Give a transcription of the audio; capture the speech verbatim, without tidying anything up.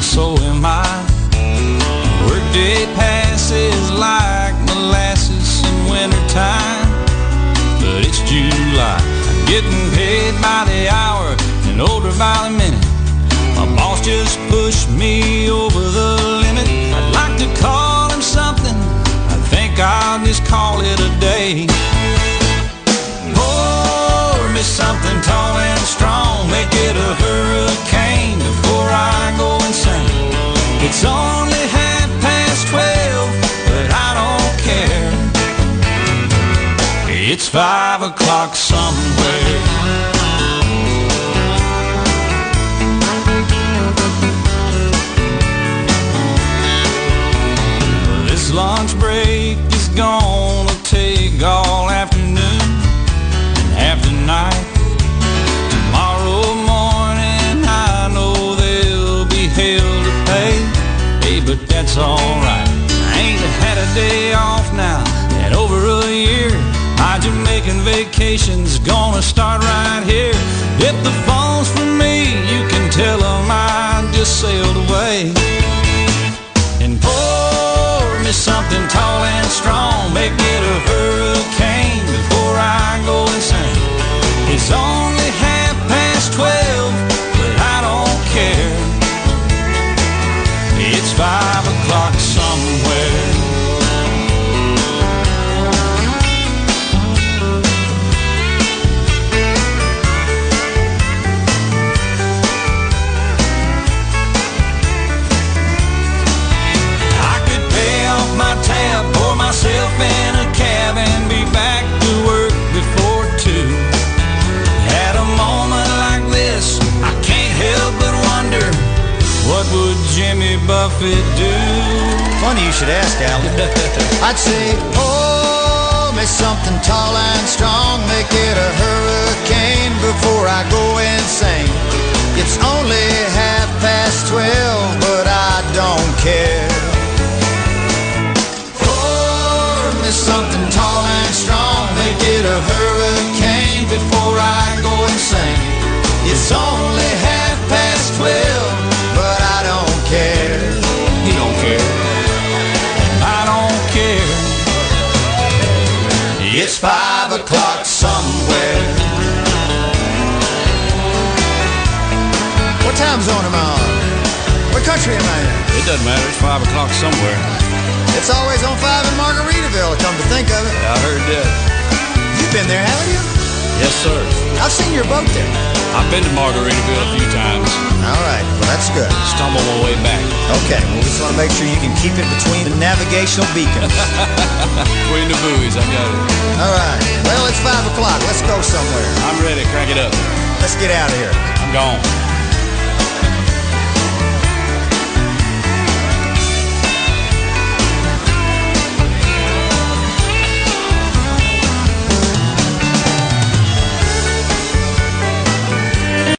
so am I. Workday passes like molasses in wintertime, but it's July. I'm getting paid by the hour and older by the minute. My boss just pushed me over the limit. I'd like to call him something, I think I'll just call it a day. Pour me something tall and strong, make it a hurricane before I go insane. It's only half past twelve, but I don't care. It's five o'clock somewhere. This lunch break is gonna take all afternoon and half the night. Tomorrow morning I know there'll be hell to pay. Hey, but that's alright. I ain't had a day off now in over a year. My Jamaican vacation's gonna start right here. If the phone's for me, you can tell them I just sailed away. And pour me something tall and strong, make it a hurricane before I go insane. It's only half past twelve, but I don't care. It's five o'clock somewhere. Pour myself in a cab and be back to work before two. At a moment like this, I can't help but wonder, what would Jimmy Buffett do? Funny you should ask, Al. I'd say, pour me something tall and strong, make it a hurricane before I go insane. It's only half past twelve, but I don't care. Something tall and strong, make it a hurricane before I go insane. It's only half past twelve, but I don't care. You don't care. I don't care. It's five o'clock somewhere. What time zone am I on? What country am I in? It doesn't matter, it's five o'clock somewhere. It's always on five in Margaritaville, come to think of it. I heard that. You've been there, haven't you? Yes, sir. I've seen your boat there. I've been to Margaritaville a few times. All right, well, that's good. Stumble my way back. Okay, well, we just want to make sure you can keep it between the navigational beacons. Between the buoys, I got it. All right, well, it's five o'clock. Let's go somewhere. I'm ready. Crank it up. Let's get out of here. I'm gone.